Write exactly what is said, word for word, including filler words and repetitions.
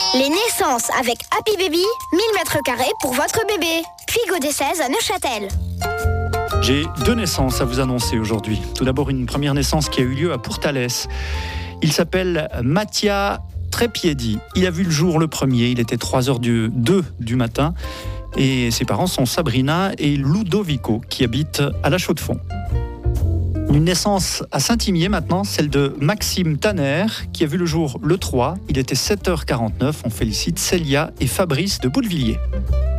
Les naissances avec Happy Baby, mille mètres carrés pour votre bébé. Puy des seize à Neuchâtel. J'ai deux naissances à vous annoncer aujourd'hui. Tout d'abord, une première naissance qui a eu lieu à Pourtalès. Il s'appelle Mattia Trepiedi. Il a vu le jour le premier, il était trois heures du, deux du matin. Et ses parents sont Sabrina et Ludovico, qui habitent à La Chaux-de-Fonds. Une naissance à Saint-Imier maintenant, celle de Maxime Tanner, qui a vu le jour le trois. Il était sept heures quarante-neuf. On félicite Célia et Fabrice de Boulevilliers.